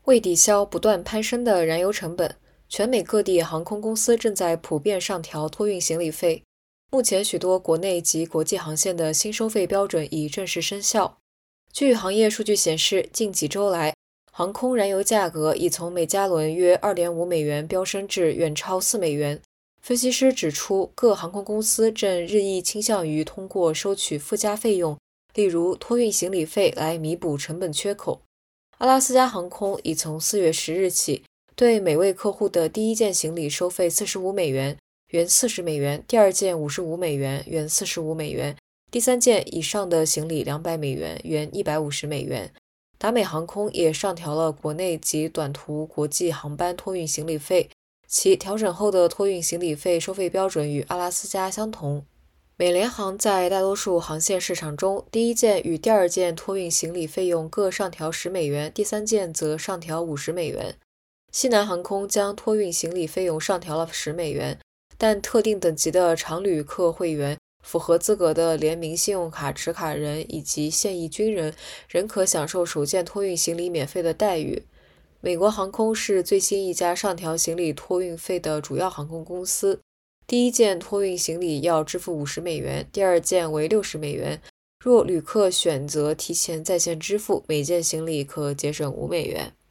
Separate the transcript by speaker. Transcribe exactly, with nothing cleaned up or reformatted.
Speaker 1: 为抵消不断攀升的燃油成本，全美各地航空公司正在普遍上调托运行李费。目前，许多国内及国际航线的新收费标准已正式生效。据行业数据显示，近几周来，航空燃油价格已从每加仑约 二点五美元飙升至远超四美元。分析师指出，各航空公司正日益倾向于通过收取附加费用，例如托运行李费来弥补成本缺口。阿拉斯加航空已从四月十日起，对每位客户的第一件行李收费四十五美元，原四十美元；第二件五十五美元，原四十五美元；第三件以上的行李两百美元，原一百五十美元。达美航空也上调了国内及短途国际航班托运行李费，其调整后的托运行李费收费标准与阿拉斯加相同。美联航在大多数航线市场中，第一件与第二件托运行李费用各上调十美元，第三件则上调五十美元。西南航空将托运行李费用上调了十美元，但特定等级的常旅客会员、符合资格的联名信用卡持卡人以及现役军人仍可享受首件托运行李免费的待遇。美国航空是最新一家上调行李托运费的主要航空公司。第一件托运行李要支付五十美元，第二件为六十美元。若旅客选择提前在线支付，每件行李可节省五美元。